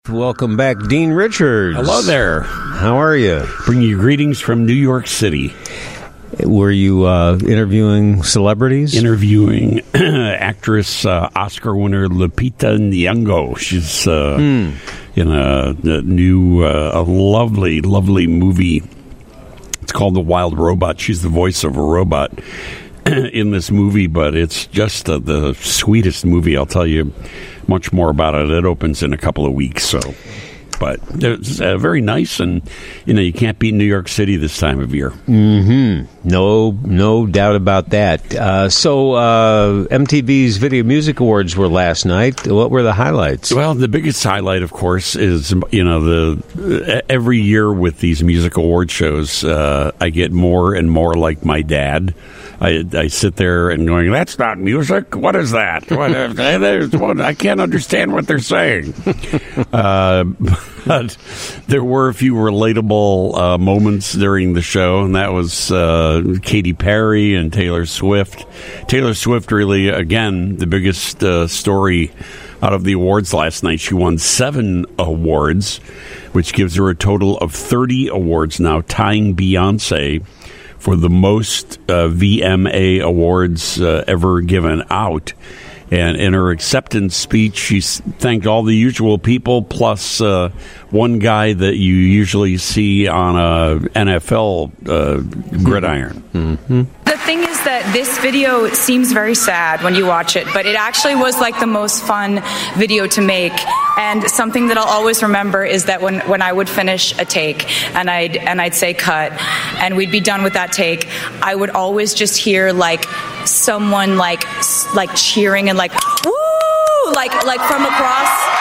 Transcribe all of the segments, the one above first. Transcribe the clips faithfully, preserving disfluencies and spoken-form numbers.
Welcome back, Dean Richards. Hello there. How are you? Bring you greetings from New York City. Were you uh, interviewing celebrities? Interviewing actress, uh, Oscar winner Lupita Nyong'o. She's uh, mm. in a, a new, uh, a lovely, lovely movie. It's called The Wild Robot. She's the voice of a robot in this movie, but it's just uh, the sweetest movie. I'll tell you much more about it. It opens in a couple of weeks, so... But it's uh, very nice, and, you know, you can't beat New York City this time of year. Mm-hmm. No, no doubt about that. Uh, so uh, M T V's Video Music Awards were last night. What were the highlights? Well, the biggest highlight, of course, is, you know, the every year with these music award shows, uh, I get more and more like my dad. I, I sit there and going, that's not music. What is that? What, what, I can't understand what they're saying. Uh, but there were a few relatable uh, moments during the show, and that was uh, Katy Perry and Taylor Swift. Taylor Swift really, again, the biggest uh, story out of the awards last night. She won seven awards, which gives her a total of thirty awards now, tying Beyonce for the most uh, V M A awards uh, ever given out. And in her acceptance speech, she thanked all the usual people, plus uh, one guy that you usually see on a N F L uh, gridiron. Mm-hmm. The thing is that this video seems very sad when you watch it, but it actually was like the most fun video to make. And something that I'll always remember is that when, when I would finish a take and I'd and I'd say cut, and we'd be done with that take, I would always just hear like someone like like cheering and like woo, like like from across.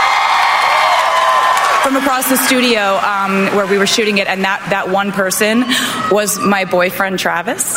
From across the studio um, where we were shooting it, and that, that one person was my boyfriend, Travis.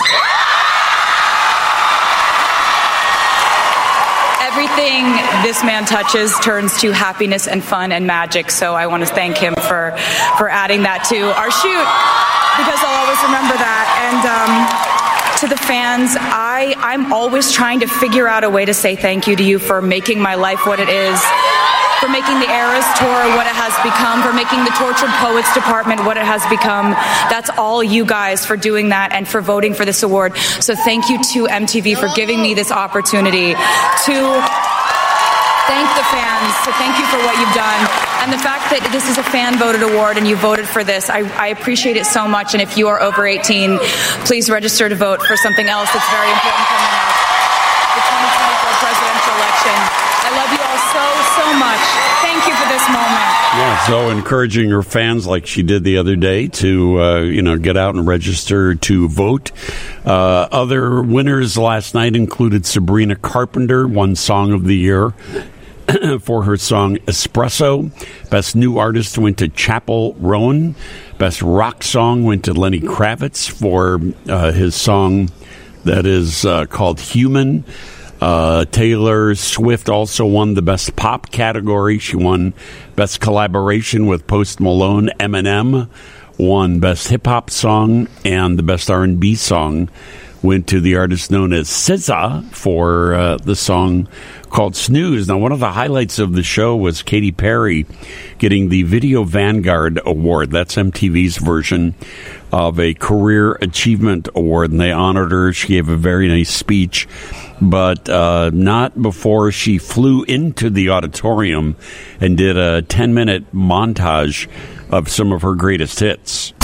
Everything this man touches turns to happiness and fun and magic, so I want to thank him for, for adding that to our shoot, because I'll always remember that. And um, to the fans, I, I'm always trying to figure out a way to say thank you to you for making my life what it is, for making the Eras Tour what it has become, for making the Tortured Poets Department what it has become. That's all you guys for doing that and for voting for this award. So thank you to M T V for giving me this opportunity to thank the fans, to thank you for what you've done. And the fact that this is a fan-voted award and you voted for this, I, I appreciate it so much. And if you are over eighteen, please register to vote for something else that's very important coming up, the twenty twenty-four presidential election. I love you all so, so much. Thank you for this moment. Yeah, so encouraging her fans like she did the other day to, uh, you know, get out and register to vote. Uh, other winners last night included Sabrina Carpenter, won Song of the Year for her song Espresso. Best New Artist went to Chappell Roan. Best Rock Song went to Lenny Kravitz for uh, his song that is uh, called Human. Uh, Taylor Swift also won the Best Pop category. She won Best Collaboration with Post Malone. Eminem won Best Hip Hop Song, and the Best R and B Song went to the artist known as S Z A for uh, the song called Snooze. Now, one of the highlights of the show was Katy Perry getting the Video Vanguard Award. That's M T V's version of a Career Achievement Award, and they honored her. She gave a very nice speech, but uh, not before she flew into the auditorium and did a ten-minute montage of some of her greatest hits.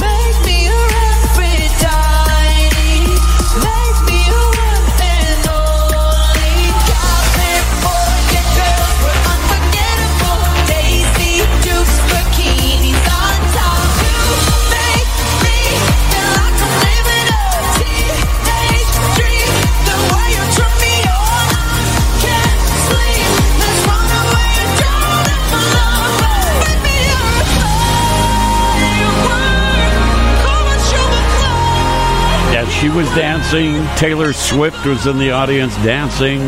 She was dancing. Taylor Swift was in the audience dancing.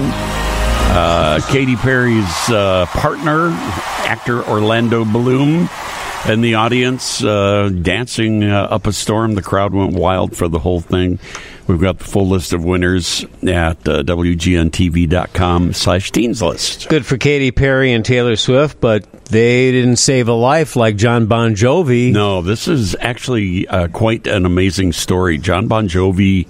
Uh, Katy Perry's uh, partner, actor Orlando Bloom, and the audience uh, dancing uh, up a storm. The crowd went wild for the whole thing. We've got the full list of winners at uh, W G N T V dot com slash teens list. Good for Katy Perry and Taylor Swift, but they didn't save a life like John Bon Jovi. No, this is actually uh, quite an amazing story. John Bon Jovi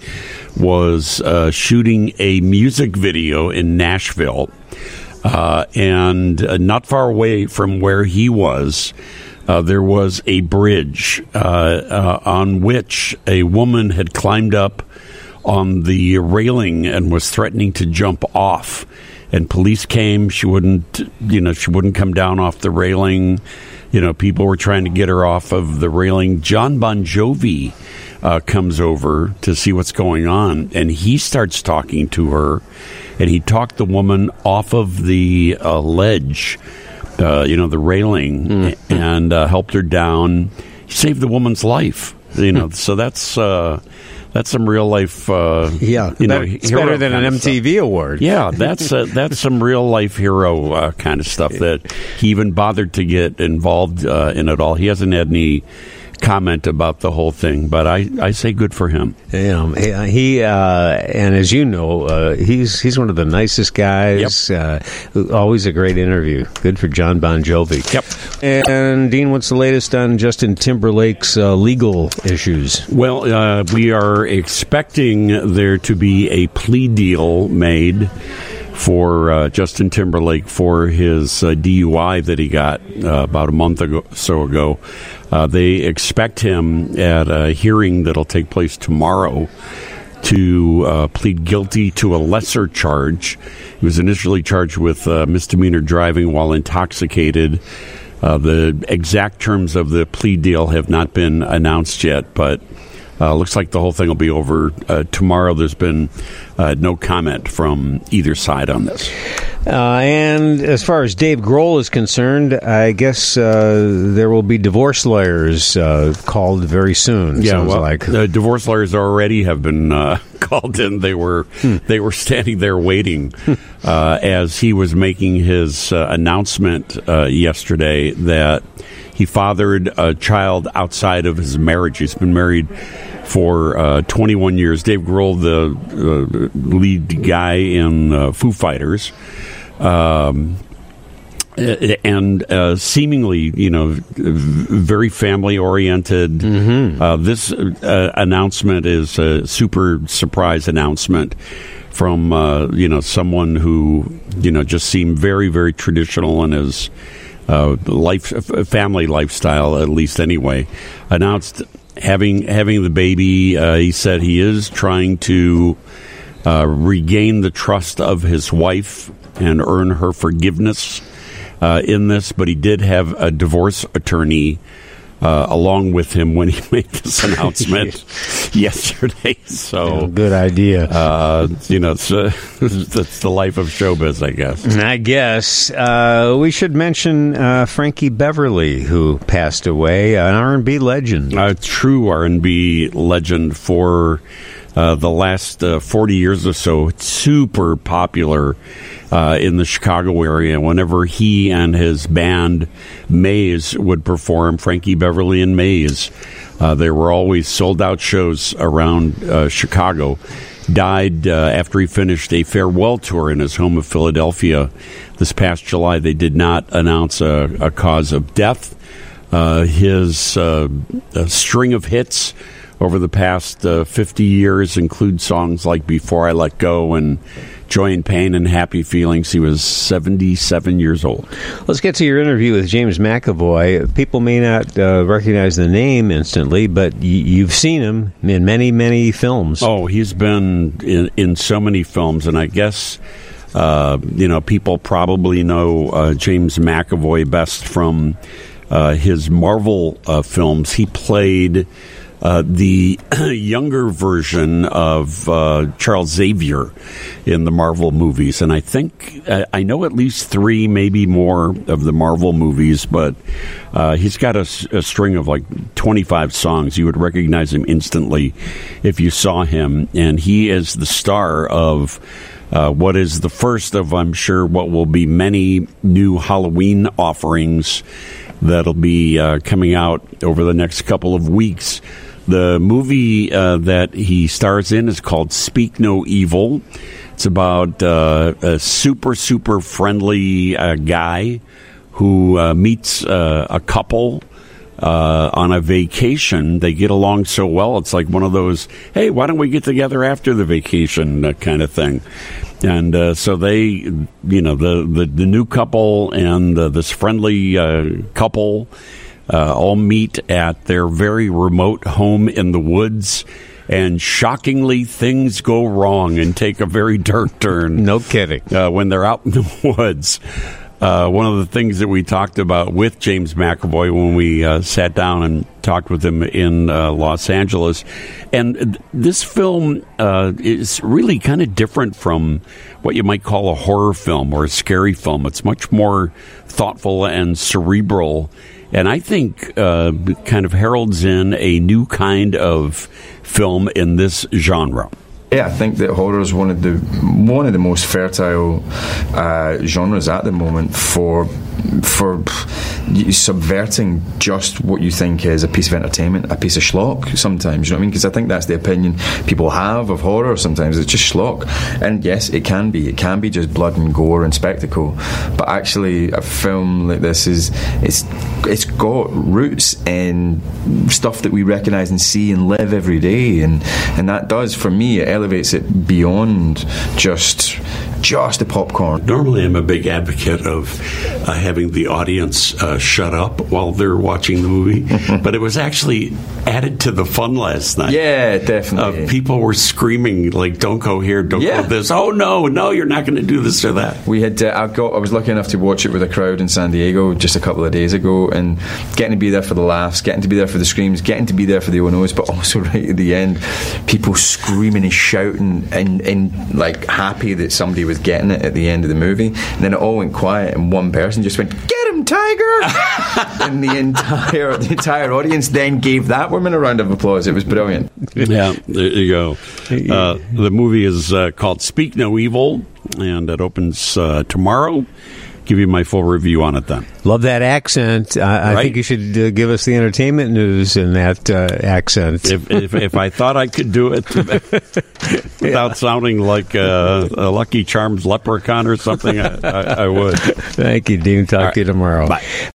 was uh, shooting a music video in Nashville, uh, and uh, not far away from where he was, Uh, there was a bridge uh, uh, on which a woman had climbed up on the railing and was threatening to jump off. And police came. She wouldn't, you know, she wouldn't come down off the railing. You know, people were trying to get her off of the railing. John Bon Jovi uh, comes over to see what's going on, and he starts talking to her, and he talked the woman off of the uh, ledge. Uh, you know, the railing, mm. and uh, helped her down. He saved the woman's life. You know, so that's uh, that's some real life. Uh, yeah, you know, it's better than an M T V award. Yeah, that's uh, that's some real life hero uh, kind of stuff that he even bothered to get involved uh, in it all. He hasn't had any comment about the whole thing, but I, I say good for him. You know, he uh, and as you know, uh, he's he's one of the nicest guys. Yep. Uh, always a great interview. Good for John Bon Jovi. Yep. And Dean, what's the latest on Justin Timberlake's uh, legal issues? Well, uh, we are expecting there to be a plea deal made for uh, Justin Timberlake for his uh, D U I that he got uh, about a month ago, so ago. Uh, they expect him at a hearing that'll take place tomorrow to uh, plead guilty to a lesser charge. He was initially charged with uh, misdemeanor driving while intoxicated. Uh, the exact terms of the plea deal have not been announced yet, but Uh, looks like the whole thing will be over uh, tomorrow. There's been uh, no comment from either side on this. Uh, and as far as Dave Grohl is concerned, I guess uh, there will be divorce lawyers uh, called very soon. Yeah, sounds well, like the divorce lawyers already have been uh, called in. They were hmm. they were standing there waiting uh, as he was making his uh, announcement uh, yesterday that he fathered a child outside of his marriage. He's been married for uh, twenty-one years. Dave Grohl, the uh, lead guy in uh, Foo Fighters, um, and uh, seemingly, you know, very family-oriented. Mm-hmm. Uh, this uh, announcement is a super surprise announcement from, uh, you know, someone who, you know, just seemed very, very traditional in his uh, life, family lifestyle, at least anyway. Announced having having the baby. Uh, he said he is trying to uh, regain the trust of his wife and earn her forgiveness uh, in this, but he did have a divorce attorney uh, along with him when he made this announcement yesterday. So, yeah, good idea. Uh, you know, it's, uh, it's the life of showbiz, I guess. I guess uh, we should mention uh, Frankie Beverly, who passed away, an R and B legend, a true R and B legend for uh, the last uh, forty years or so. It's super popular Uh, in the Chicago area. Whenever he and his band Maze would perform, Frankie Beverly and Maze, uh, there were always sold-out shows around uh, Chicago. Died uh, after he finished a farewell tour in his home of Philadelphia this past July. They did not announce a, a cause of death. Uh, his uh, a string of hits over the past uh, fifty years include songs like Before I Let Go and Joy and Pain and Happy Feelings. He was seventy-seven years old. Let's get to your interview with James McAvoy. People may not uh, recognize the name instantly, but y- you've seen him in many, many films. Oh, he's been in, in so many films, and I guess, uh, you know, people probably know uh, James McAvoy best from uh, his Marvel uh, films. He played Uh, the younger version of uh, Charles Xavier in the Marvel movies. And I think, uh, I know at least three, maybe more of the Marvel movies, but uh, he's got a, a string of like twenty-five songs. You would recognize him instantly if you saw him. And he is the star of uh, what is the first of, I'm sure, what will be many new Halloween offerings that'll be uh, coming out over the next couple of weeks. The movie uh, that he stars in is called Speak No Evil. It's about uh, a super, super friendly uh, guy who uh, meets uh, a couple uh, on a vacation. They get along so well. It's like one of those, hey, why don't we get together after the vacation uh, kind of thing. And uh, so they, you know, the, the, the new couple and uh, this friendly uh, couple uh, all meet at their very remote home in the woods. And shockingly, things go wrong and take a very dark turn. No kidding. Uh, when they're out in the woods. Uh, one of the things that we talked about with James McAvoy when we uh, sat down and talked with him in uh, Los Angeles. And th- this film uh, is really kind of different from what you might call a horror film or a scary film. It's much more thoughtful and cerebral. And I think uh, kind of heralds in a new kind of film in this genre. Yeah, I think that horror is one of the one of the most fertile uh, genres at the moment for for subverting just what you think is a piece of entertainment, a piece of schlock sometimes, you know what I mean? Because I think that's the opinion people have of horror sometimes. It's just schlock. And yes, it can be. It can be just blood and gore and spectacle. But actually, a film like this is, it's it's got roots in stuff that we recognise and see and live every day. And, and that does, for me, it elevates it beyond just... just the popcorn. Normally I'm a big advocate of uh, having the audience uh, shut up while they're watching the movie, but it was actually added to the fun last night. Yeah, definitely. Uh, people were screaming, like, don't go here, don't yeah. go this. Oh, no, no, you're not going to do this or that. We had, uh, I, got, I was lucky enough to watch it with a crowd in San Diego just a couple of days ago, and getting to be there for the laughs, getting to be there for the screams, getting to be there for the oh no's, but also right at the end, people screaming and shouting and, and like happy that somebody was getting it at the end of the movie, and then it all went quiet and one person just went, "Get him, Tiger!" and the entire the entire audience then gave that woman a round of applause. It was brilliant. Yeah, there you go. Uh, the movie is uh, called Speak No Evil, and it opens uh, tomorrow. Give you my full review on it then. Love that accent. I, I right? think you should uh, give us the entertainment news in that uh, accent. If, if, if I thought I could do it without yeah. sounding like a, a Lucky Charms leprechaun or something, I, I, I would. Thank you, Dean. Talk All to you tomorrow. Bye.